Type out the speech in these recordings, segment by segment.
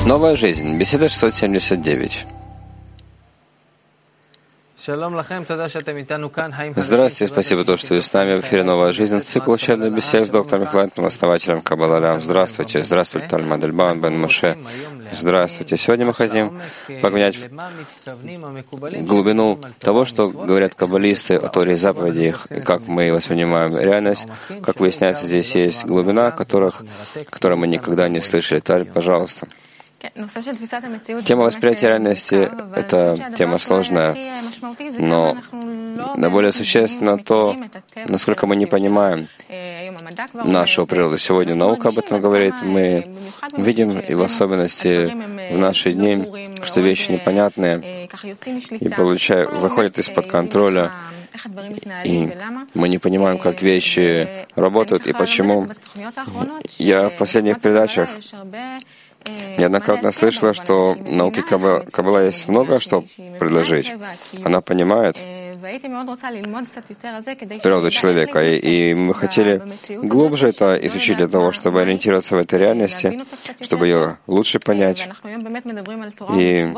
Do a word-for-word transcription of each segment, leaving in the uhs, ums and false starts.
Новая жизнь. Беседа шестьсот семьдесят девять. Здравствуйте, спасибо, то, что вы с нами. В эфире «Новая жизнь», цикл учебных бесед с доктором Михаилом, основателем Каббала. Здравствуйте, здравствуйте, Тальмад Эльбан, Бен Моше. Здравствуйте. Сегодня мы хотим погонять глубину того, что говорят каббалисты о Торе и заповедях, и как мы воспринимаем реальность. Как выясняется, здесь есть глубина, которых, которую мы никогда не слышали. Таль, пожалуйста. Тема восприятия реальности — это тема сложная, но наиболее существенно то, насколько мы не понимаем нашу природу. Сегодня наука об этом говорит. Мы видим, и в особенности в наши дни, что вещи непонятные и получают, выходят из-под контроля, и мы не понимаем, как вещи работают и почему. Я в последних передачах неоднократно слышала, что науке Каббала есть много что предложить. Она понимает природу человека, и, и мы хотели глубже это изучить для того, чтобы ориентироваться в этой реальности, чтобы ее лучше понять. И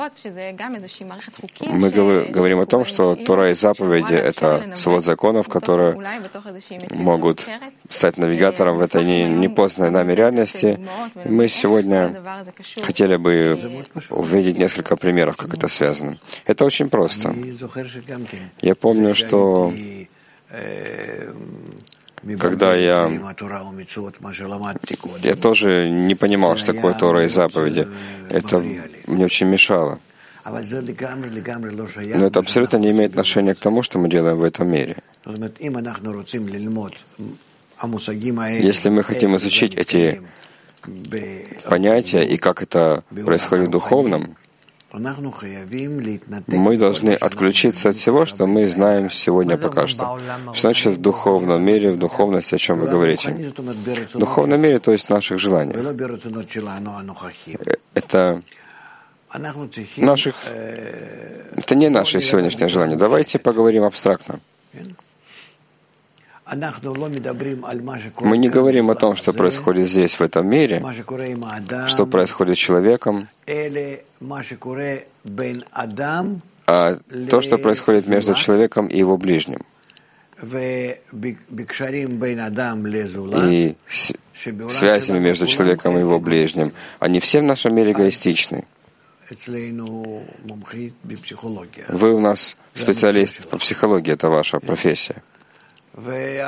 мы говорим о том, что Тора и заповеди — это свод законов, которые могут стать навигатором в этой непознанной нами реальности. И мы сегодня хотели бы увидеть несколько примеров, как это связано. Это очень просто. Я помню, что когда я, я тоже не понимал, что такое Тора и заповеди, это мне очень мешало. Но это абсолютно не имеет отношения к тому, что мы делаем в этом мире. Если мы хотим изучить эти понятия и как это происходит в духовном, мы должны отключиться от всего, что мы знаем сегодня пока что. Что значит в духовном мире, в духовности, о чем вы говорите? В духовном мире, то есть в наших желаниях. Это наших, это не наши сегодняшние желания. Давайте поговорим абстрактно. Мы не говорим о том, что происходит здесь, в этом мире, что происходит с человеком, а то, что происходит между человеком и его ближним. И связями между человеком и его ближним. Они все в нашем мире эгоистичны. Вы у нас специалист по психологии, это ваша профессия. Вы,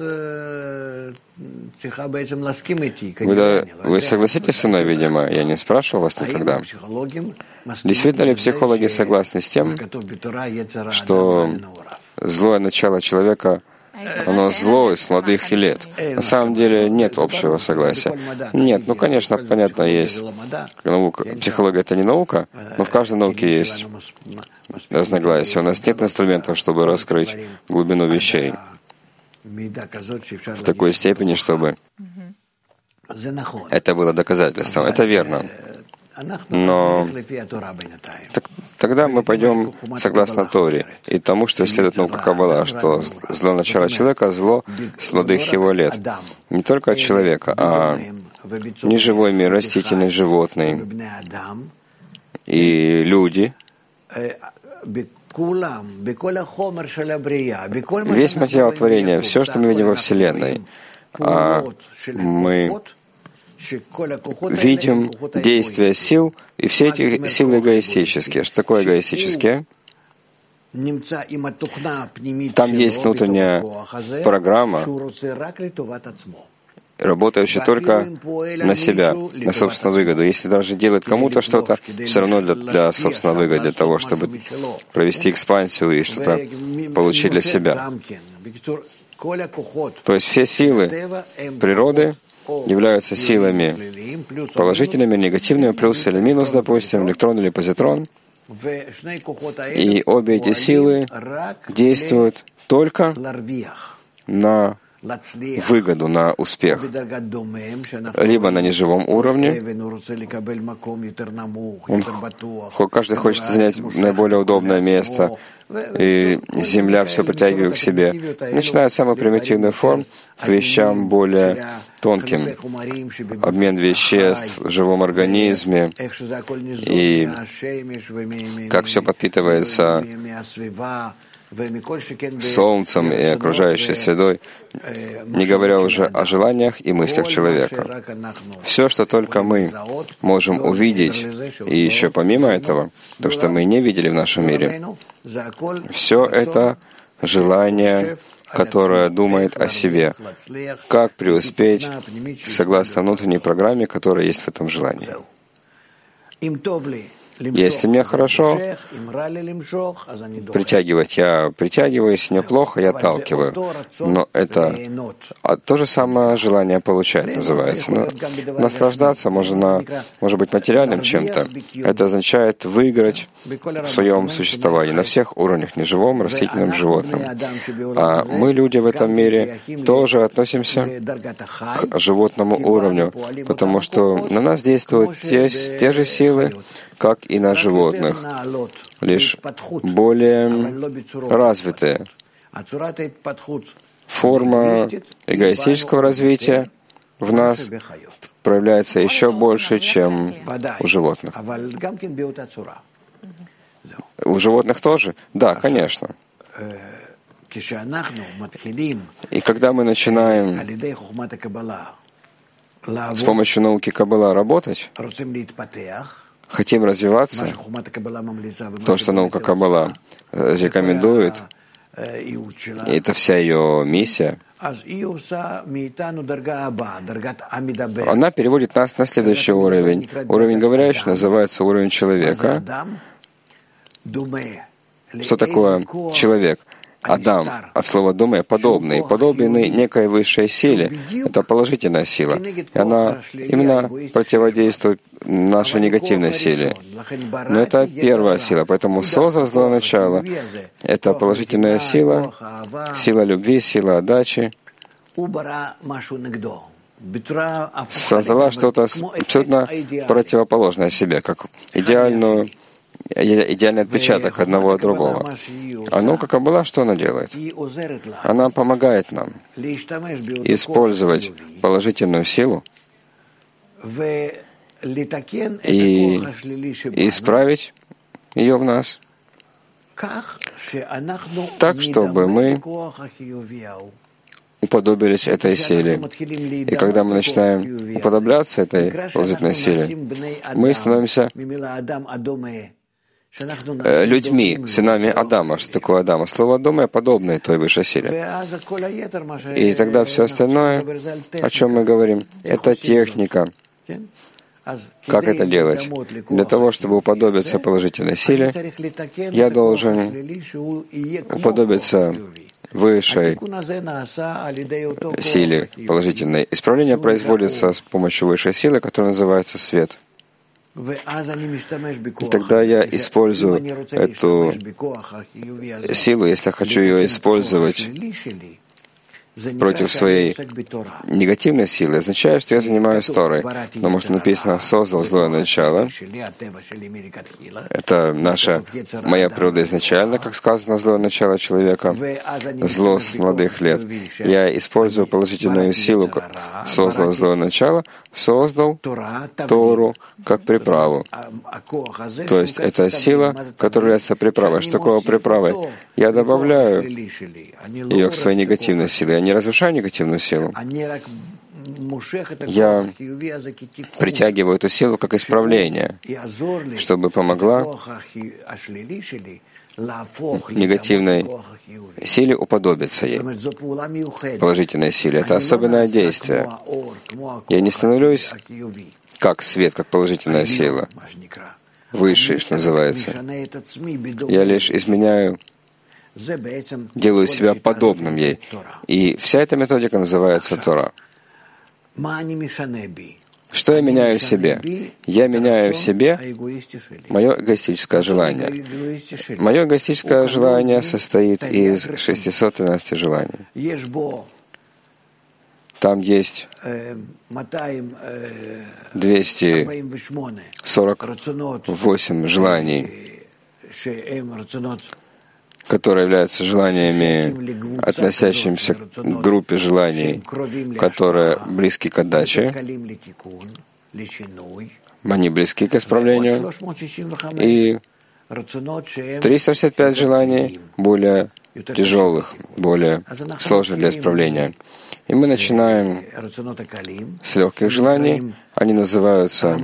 да, вы согласитесь со мной, видимо, я не спрашивал вас никогда. Действительно ли психологи согласны с тем, что злое начало человека, оно зло с молодых лет? На самом деле нет общего согласия. Нет, ну, конечно, понятно, есть наука. Психология — это не наука, но в каждой науке есть разногласия. У нас нет инструментов, чтобы раскрыть глубину вещей в такой степени, чтобы это было доказательством. Это верно. Но так, тогда мы пойдем согласно Торе и тому, что исследует наука Каббала, что зло начала человека — зло с молодых его лет. Не только от человека, а неживой мир, растительный, животный и люди. Весь материал творения, все, что мы видим во Вселенной, а мы видим действия сил, и все эти силы эгоистические. Что такое эгоистические? Там есть внутренняя программа, работающая только на себя, на собственную выгоду. Если даже делает кому-то что-то, все равно для, для собственной выгоды, для того, чтобы провести экспансию и что-то получить для себя. То есть все силы природы являются силами положительными, негативными, плюс или минус, допустим, электрон или позитрон. И обе эти силы действуют только на выгоду, на успех. Либо на неживом уровне. Он, каждый хочет занять наиболее удобное место, и Земля все притягивает к себе. Начиная от самых примитивных форм к вещам более тонким. Обмен веществ в живом организме, и как все подпитывается солнцем и окружающей средой, не говоря уже о желаниях и мыслях человека. Все, что только мы можем увидеть, и еще помимо этого, то, что мы не видели в нашем мире, все это желание, которое думает о себе, как преуспеть согласно внутренней программе, которая есть в этом желании. Если мне хорошо притягивать, я притягиваю, если мне плохо, я отталкиваю. Но это а то же самое желание получать называется. Но наслаждаться можно, может быть материальным чем-то. Это означает выиграть в своем существовании на всех уровнях, неживом, растительном, животном. А мы, люди в этом мире, тоже относимся к животному уровню, потому что на нас действуют те, те же силы, как и на животных, лишь более развитые. Форма эгоистического развития в нас проявляется еще больше, чем у животных. У животных тоже? Да, конечно. И когда мы начинаем с помощью науки Каббала работать, хотим развиваться, то, что наука Каббала рекомендует, и это вся ее миссия, она переводит нас на следующий уровень. Уровень говорящий называется уровень человека. Что такое человек? Адам, от слова «думе» — подобный, подобный некой высшей силе. Это положительная сила. И она именно противодействует нашей негативной силе. Но это первая сила, поэтому создал злое начало. Это положительная сила, сила любви, сила отдачи. Создала что-то абсолютно противоположное себе, как идеальную идеальный отпечаток одного от другого. А наука Каббала, что она делает? Она помогает нам использовать положительную силу и исправить ее в нас так, чтобы мы уподобились этой силе. И когда мы начинаем уподобляться этой положительной силе, мы становимся людьми, сынами Адама. Что такое Адама? Слово «Адама» подобное той высшей силе. И тогда все остальное, о чем мы говорим, это техника. Как это делать? Для того, чтобы уподобиться положительной силе, я должен уподобиться высшей силе положительной. Исправление производится с помощью высшей силы, которая называется свет. И тогда я использую эту силу, если я хочу ее использовать против своей негативной силы, означает, что я занимаюсь Торой. Потому что написано «создал злое начало». Это наша, моя природа изначально, как сказано, злое начало человека, зло с молодых лет. Я использую положительную силу, создал злое начало, создал Тору как приправу. То есть это сила, которая является приправой. Что такое приправой? Я добавляю ее к своей негативной силе. Я не разрушаю негативную силу. Я притягиваю эту силу как исправление, чтобы помогла негативной силе уподобиться ей, положительной силе. Это особенное действие. Я не становлюсь как свет, как положительная сила, высший, что называется. Я лишь изменяю, делаю себя подобным ей. И вся эта методика называется Тора. Что я меняю в себе? Я меняю в себе мое эгоистическое желание. Мое эгоистическое желание состоит из шестисот тринадцати желаний. Там есть двести сорок восемь желаний, которые являются желаниями, относящимися к группе желаний, которые близки к отдаче, они близки к исправлению, и триста шестьдесят пять желаний более тяжелых, более сложных для исправления. И мы начинаем с легких желаний, они называются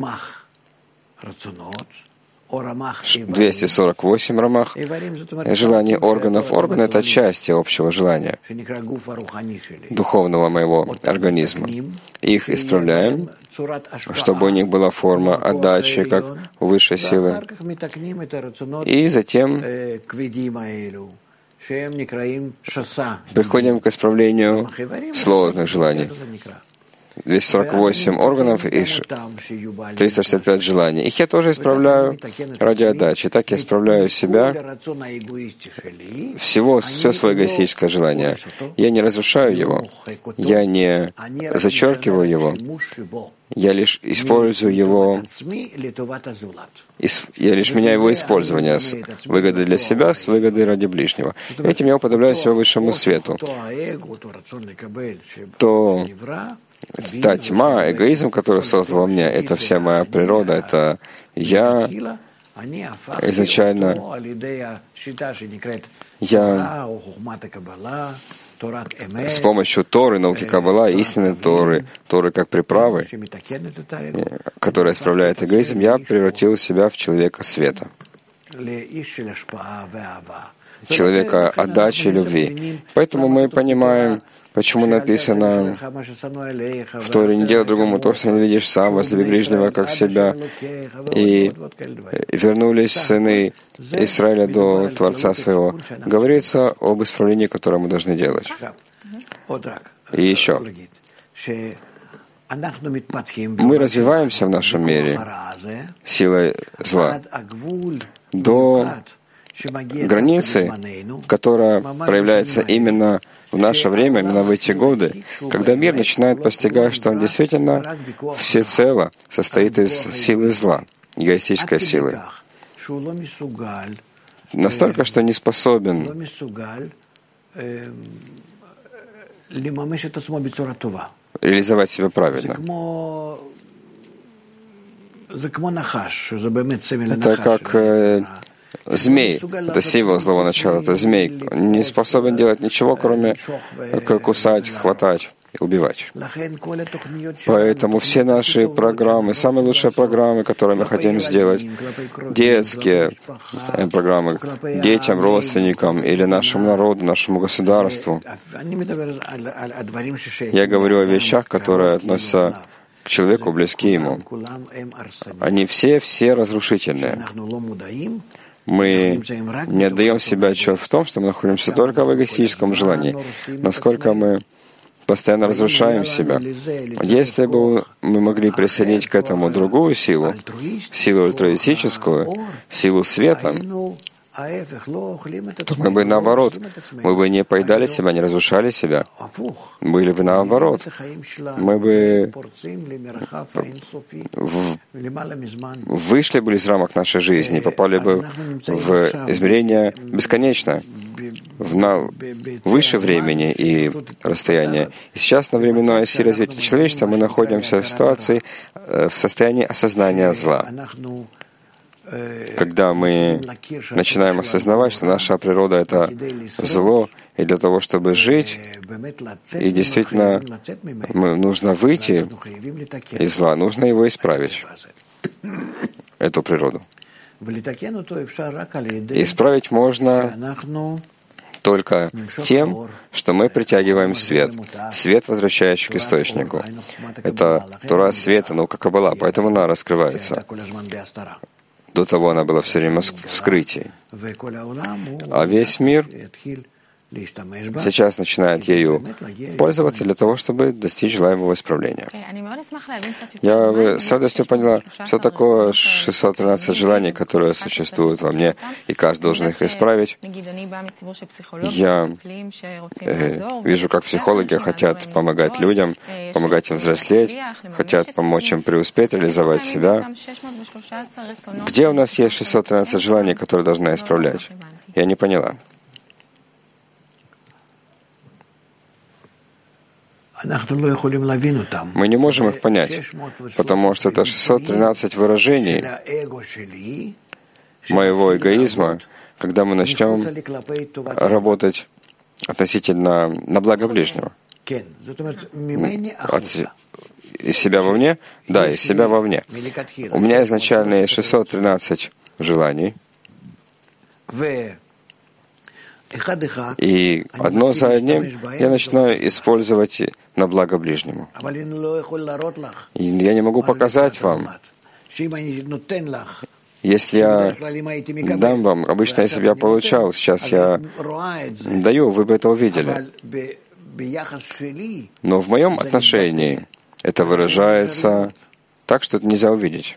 двести сорок восемь рамах желаний органов. Орган — это части общего желания, духовного моего организма. Их исправляем, чтобы у них была форма отдачи, как у высшей силы. И затем приходим к исправлению сложных желаний. двести сорок восемь органов и триста шестьдесят пять желаний. Их я тоже исправляю ради отдачи. Так я исправляю себя, всего, все свое эгоистическое желание. Я не разрушаю его, я не зачеркиваю его, я лишь использую его, я лишь меняю его использование с выгодой для себя, с выгодой ради ближнего. Этим я уподобляю себя высшему свету. То та тьма, эгоизм, который создал во мне, это вся моя природа, это я изначально, я с помощью Торы, науки Каббала, истинной Торы, Торы как приправы, которая исправляет эгоизм, я превратил себя в человека света, человека отдачи и любви. Поэтому мы понимаем, почему написано в Торе: «Не делай другому то, что ненавидишь сам, возлюби ближнего, как себя». И вернулись сыны Израиля до Творца своего. Говорится об исправлении, которое мы должны делать. И еще. Мы развиваемся в нашем мире силой зла до границы, которая проявляется именно в наше время, именно в эти годы, когда мир начинает постигать, что он действительно всецело состоит из силы зла, эгоистической силы. Настолько, что не способен реализовать себя правильно. Это как э, змей, это символ злого начала, это змей, не способен делать ничего, кроме как кусать, хватать и убивать. Поэтому все наши программы, самые лучшие программы, которые мы хотим сделать, детские программы детям, родственникам или нашему народу, нашему государству, я говорю о вещах, которые относятся к человеку, близки ему. Они все-все разрушительные. Мы не отдаем себе отчет в том, что мы находимся только в эгоистическом желании, насколько мы постоянно разрушаем себя. Если бы мы могли присоединить к этому другую силу, силу альтруистическую, силу света, то мы бы наоборот, мы бы не поедали себя, не разрушали себя. Были бы наоборот. Мы бы в... вышли бы из рамок нашей жизни, попали бы в измерение бесконечное, в на... выше времени и расстояния. И сейчас на временной оси развития человечества мы находимся в ситуации, в состоянии осознания зла. Когда мы начинаем осознавать, что наша природа — это зло, и для того, чтобы жить, и действительно мы, нужно выйти из зла, нужно его исправить, эту природу. Исправить можно только тем, что мы притягиваем свет, свет, возвращающий к источнику. Это Тора света, наука Каббала, поэтому она раскрывается. До того она была все время в скрытии. А весь мир сейчас начинает ею пользоваться для того, чтобы достичь желаемого исправления. Я с радостью поняла, что такое шестьсот тринадцать желаний, которые существуют во мне, и каждый должен их исправить. Я э, вижу, как психологи хотят помогать людям, помогать им взрослеть, хотят помочь им преуспеть, реализовать себя. Где у нас есть шестьсот тринадцать желаний, которые должны исправлять? Я не поняла. Мы не можем их понять, потому что это шестьсот тринадцать выражений моего эгоизма, когда мы начнем работать относительно на благо ближнего. От, из себя вовне? Да, из себя вовне. У меня изначально есть шестьсот тринадцать желаний. И одно за одним я начинаю использовать на благо ближнему. И я не могу показать вам. Если я дам вам, обычно, если бы я получал, сейчас я даю, вы бы это увидели. Но в моем отношении это выражается так, что это нельзя увидеть.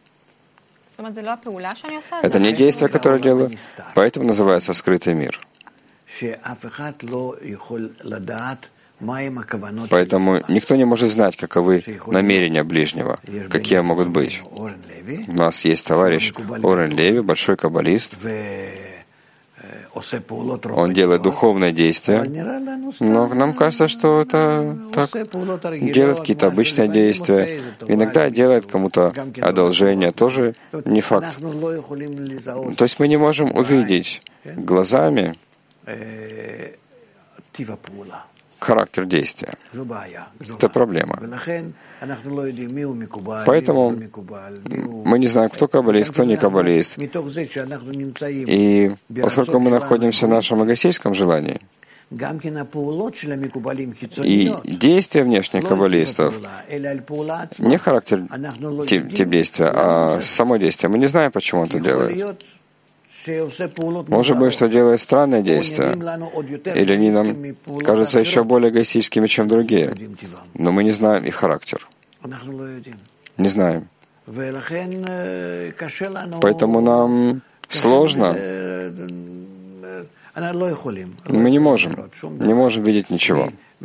Это не действие, которое я делаю, поэтому называется скрытый мир. Поэтому никто не может знать, каковы намерения ближнего, какие могут быть. У нас есть товарищ Орен Леви, большой каббалист. Он делает духовные действия, но нам кажется, что это так, делает какие-то обычные действия. Иногда делает кому-то одолжение, тоже не факт. То есть мы не можем увидеть глазами характер действия. Это проблема. Поэтому мы не знаем, кто каббалист, кто не каббалист. И поскольку мы находимся в нашем эгоистическом желании, и действия внешних каббалистов, не характер тип действия, а само действие, мы не знаем, почему он это делает. Может быть, что делает странные действия, или они нам кажутся еще более эгоистическими, чем другие, но мы не знаем их характер. Не знаем. Поэтому нам сложно. Мы не можем, не можем видеть ничего.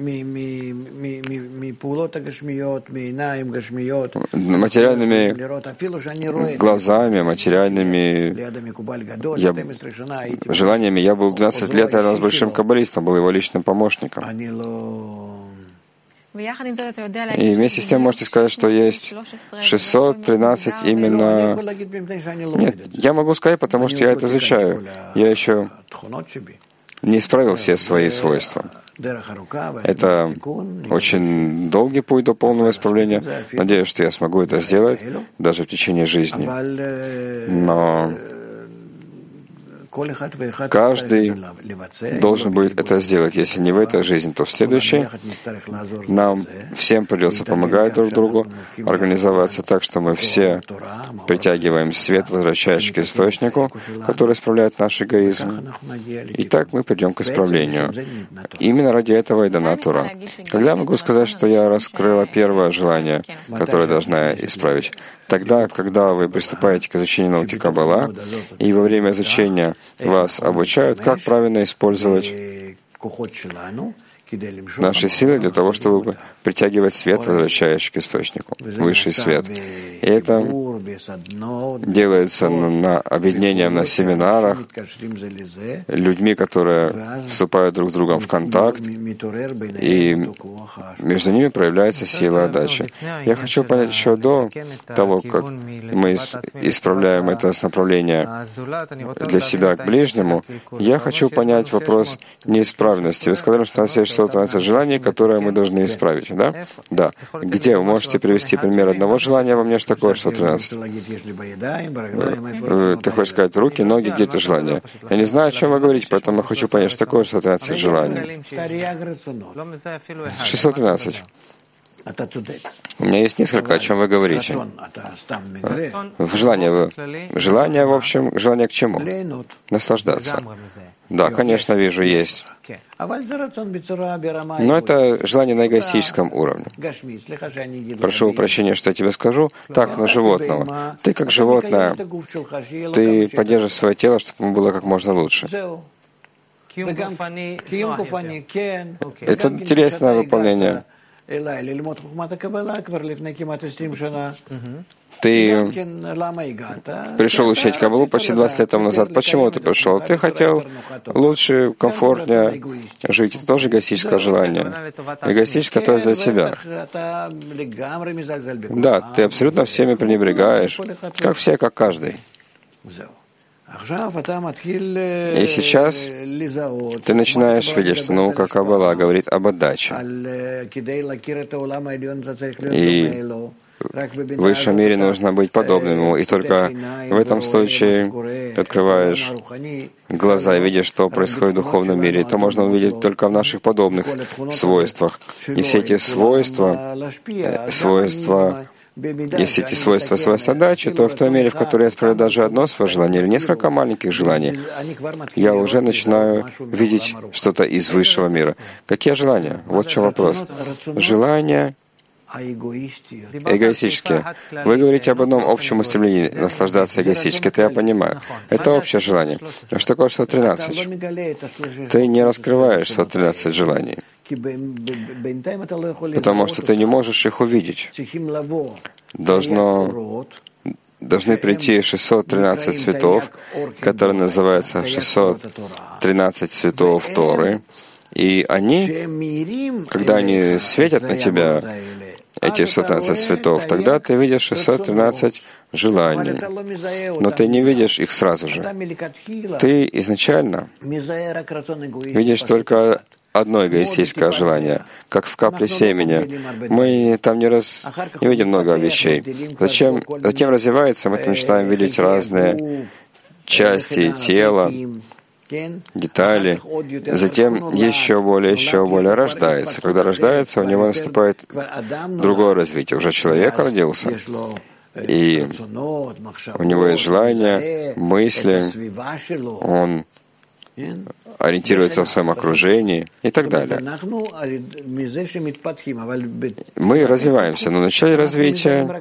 Материальными глазами, материальными я, желаниями. Я был двенадцать лет рядом с большим каббалистом, был его личным помощником. И вместе с тем можете сказать, что есть шестьсот тринадцать именно... Нет, я могу сказать, потому что я это изучаю. Я еще не исправил все свои свойства. Это очень долгий путь до полного исправления. Надеюсь, что я смогу это сделать даже в течение жизни. Но каждый должен будет это сделать. Если не в этой жизни, то в следующей. Нам всем придется помогать друг другу, организоваться так, что мы все притягиваем свет, возвращающий к источнику, который исправляет наш эгоизм. И так мы придем к исправлению. Именно ради этого и дана Тора. Когда я могу сказать, что я раскрыла первое желание, которое должна исправить? Тогда, когда вы приступаете к изучению науки Каббала, и во время изучения вас обучают, как правильно использовать наши силы для того, чтобы притягивать свет, возвращающий к источнику, высший свет. И это делается на объединением на семинарах, людьми, которые вступают друг с другом в контакт, и между ними проявляется сила отдачи. Я хочу понять еще до того, как мы исправляем это направление для себя к ближнему, я хочу понять вопрос неисправности. Вы сказали, что у нас есть шестьсот тринадцать желаний, которые мы должны исправить, да? Да. Где? Вы можете привести пример одного желания, во мне что такое шестьсот тринадцать? Ты хочешь сказать руки, ноги, где это желание? Я не знаю, о чем вы говорите, поэтому я хочу понять, что такое шестьсот тринадцать желаний. шестьсот тринадцать. У меня есть несколько, о чем вы говорите. Желание, желание, в общем, желание к чему? Наслаждаться. Да, конечно, вижу, есть. Но это желание на эгоистическом уровне. Прошу прощения, что я тебе скажу. Так, на животного. Ты как животное, ты поддерживаешь свое тело, чтобы ему было как можно лучше. Это телесное выполнение. Ты пришел учить Каббалу почти двадцать лет тому назад. Почему ты пришел? Ты хотел лучше, комфортнее жить. Это тоже эгоистическое желание. Эгоистическое то для тебя. Да, ты абсолютно всеми пренебрегаешь, как все, как каждый. И сейчас ты начинаешь видеть, что наука Каббала говорит об отдаче. И в высшем мире нужно быть подобным ему. И только в этом случае ты открываешь глаза и видишь, что происходит в духовном мире. Это можно увидеть только в наших подобных свойствах. И все эти свойства, свойства Если эти свойства свойства отдачи, то в той мере, в которой я исправляю даже одно свое желание или несколько маленьких желаний, я уже начинаю видеть что-то из высшего мира. Какие желания? Вот в чем вопрос. Желания эгоистические. Вы говорите об одном общем стремлении наслаждаться эгоистически. Это я понимаю. Это общее желание. Но что такое сто тринадцать? Ты не раскрываешь сто тринадцать желаний, потому что ты не можешь их увидеть. Должно, должны прийти шестьсот тринадцать цветов, которые называются шестьсот тринадцать цветов Торы, и они, когда они светят на тебя, эти шестьсот тринадцать цветов, тогда ты видишь шестьсот тринадцать желаний, но ты не видишь их сразу же. Ты изначально видишь только одно эгоистическое желание, как в капле семени. Мы там не, раз, не видим много вещей. Зачем, затем развивается, мы начинаем видеть разные части тела, детали, затем еще более, еще более рождается. Когда рождается, у него наступает другое развитие. Уже человек родился, и у него есть желания, мысли, он ориентируется в своем окружении и так далее. Мы развиваемся, но в начале развития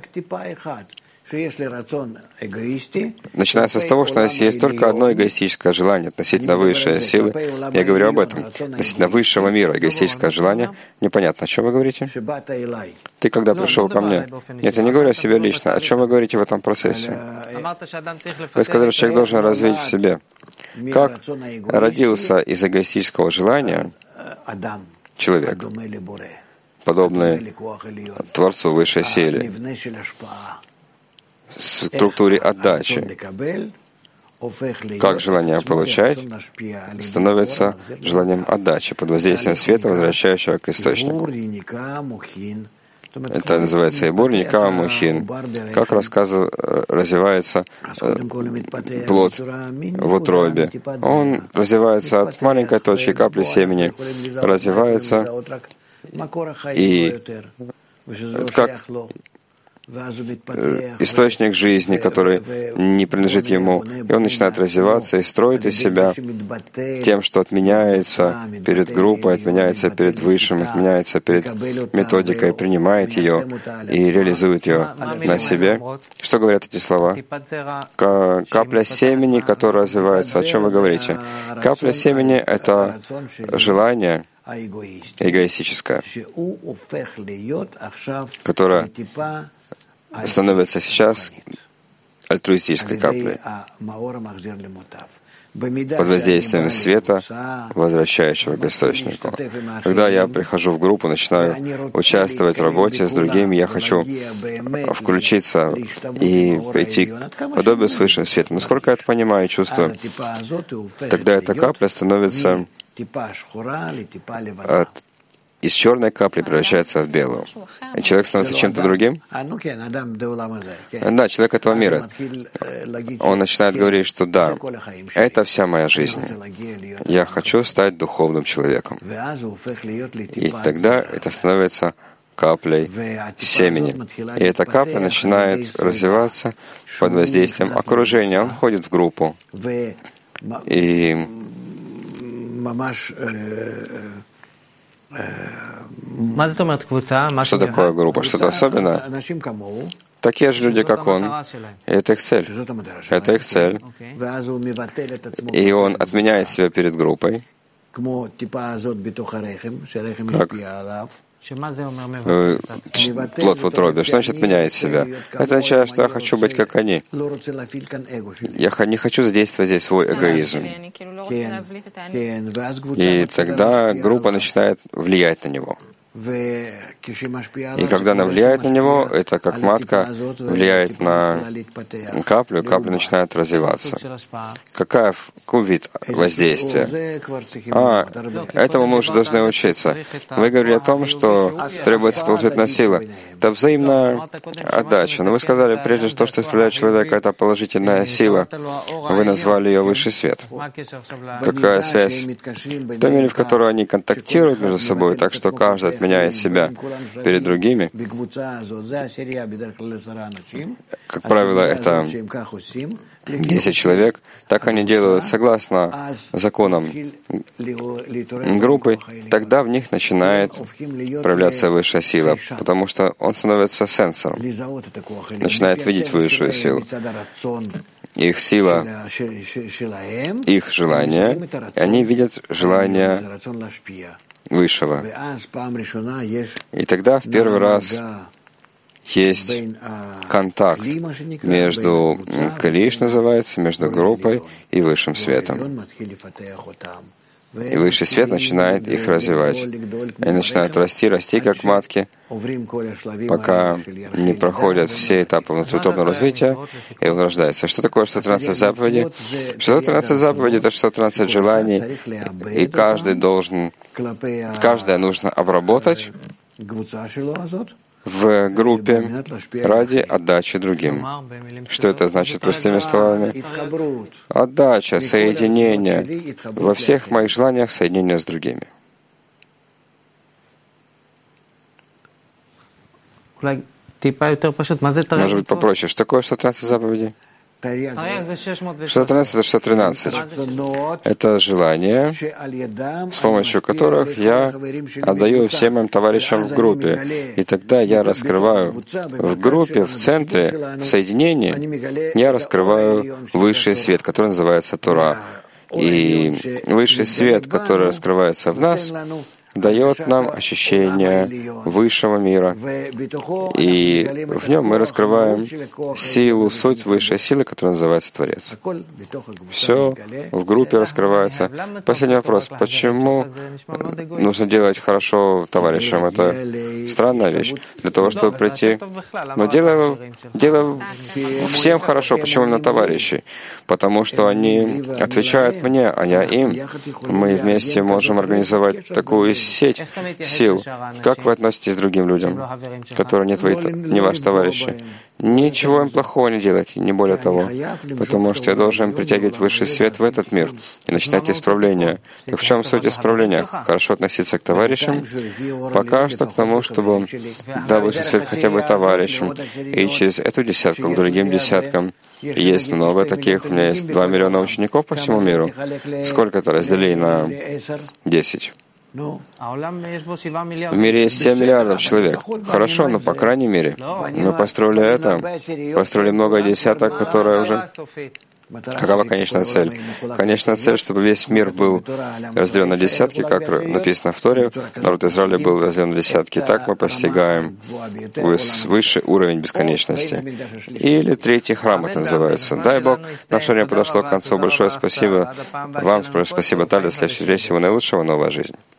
начинается с того, что у нас есть только одно эгоистическое желание относительно высшей силы. Я говорю об этом. Относительно высшего мира эгоистическое желание. Непонятно, о чем вы говорите? Ты когда пришел ко мне? Нет, я не говорю о себе лично. О чем вы говорите в этом процессе? Вы сказали, что человек должен развить в себе. Как родился из эгоистического желания человек, подобный Творцу высшей силы, в структуре отдачи, как желание получать становится желанием отдачи под воздействием света, возвращающего к источнику. Это называется Ибур, Никам, Мухин. Как рассказывает, развивается плод в утробе. Он развивается от маленькой точки капли семени, развивается, и как источник жизни, который не принадлежит ему, и он начинает развиваться и строит из себя тем, что отменяется перед группой, отменяется перед высшим, отменяется перед методикой, принимает ее и реализует ее на себе. Что говорят эти слова? Капля семени, которая развивается. О чем вы говорите? Капля семени — это желание эгоистическое, которое становится сейчас альтруистической каплей, под воздействием света, возвращающего к источнику. Когда я прихожу в группу, начинаю участвовать в работе с другими, я хочу включиться и прийти к подобию с высшим светом. Насколько я это понимаю и чувствую, тогда эта капля становится от из черной капли превращается в белую. И человек становится чем-то другим? Да, человек этого мира. Он начинает говорить, что да, это вся моя жизнь. Я хочу стать духовным человеком. И тогда это становится каплей семени. И эта капля начинает развиваться под воздействием окружения. Он входит в группу. И что такое группа? Что-то особенное? Такие же люди, как он. И это их цель. Это их цель. И он отменяет себя перед группой, как плод в утробе. Что значит меняет себя? Это означает, что я хочу быть как они. Я не хочу задействовать здесь свой эгоизм. И тогда группа начинает влиять на него. И когда она влияет на него, это как матка влияет на каплю, и капля начинает развиваться. Какая, какой вид воздействия? А, этому мы уже должны учиться. Вы говорили о том, что требуется положительная сила. Это взаимная отдача. Но вы сказали, прежде что, что исправляет человека, это положительная сила. Вы назвали ее высший свет. Какая связь? В той мере, в которой они контактируют между собой, так что каждый отменяет себя перед другими. Как правило, это десять человек. Так они делают согласно законам группы. Тогда в них начинает проявляться высшая сила, потому что он становится сенсором, начинает видеть высшую силу. Их сила, их желание, и они видят желание Высшего. И тогда в первый раз есть контакт между Калиш, называется, между группой и Высшим Светом. И Высший Свет начинает их развивать. Они начинают расти, расти, как матки, пока не проходят все этапы внутриутробного развития, и он рождается. Что такое шестьсот тринадцать заповедей? шестьсот тринадцать заповедей — это шестьсот тринадцать желаний, и каждый должен, каждое нужно обработать в группе ради отдачи другим. Что это значит простыми словами? Отдача, соединение. Во всех моих желаниях соединение с другими. Может быть, попроще. Что такое шестьсот тринадцать заповедей? шестьсот тринадцать — это шестьсот тринадцать. Это желания, с помощью которых я отдаю всем моим товарищам в группе. И тогда я раскрываю в группе, в центре, в соединении, я раскрываю высший свет, который называется Тора. И высший свет, который раскрывается в нас, дает нам ощущение высшего мира. И в нем мы раскрываем силу, суть высшей силы, которая называется Творец. Все в группе раскрывается. Последний вопрос. Почему нужно делать хорошо товарищам? Это странная вещь. Для того, чтобы прийти... Но делаю, делаю всем хорошо. Почему именно товарищей? Потому что они отвечают мне, а я им. Мы вместе можем организовать такую сеть сил. Как вы относитесь к другим людям, которые не, твои, не ваши товарищи? Ничего им плохого не делайте, не более того. Потому что я должен притягивать высший свет в этот мир и начинать исправление. Так в чем суть исправления? Хорошо относиться к товарищам, пока что к тому, чтобы дал высший свет хотя бы товарищам. И через эту десятку к другим десяткам. Есть много таких. У меня есть два миллиона учеников по всему миру. Сколько это разделей на десять? В мире есть семь миллиардов человек. Хорошо, но по крайней мере мы построили это, построили много десяток, которые уже... Какова конечная цель? Конечная цель, чтобы весь мир был разделен на десятки, как написано в Торе, народ Израиля был разделен на десятки. Так мы постигаем высший уровень бесконечности. Или третий храм это называется. Дай Бог, наше время подошло к концу. Большое спасибо вам, спасибо, Таля. До следующей встречи. Всего наилучшего, новая жизнь.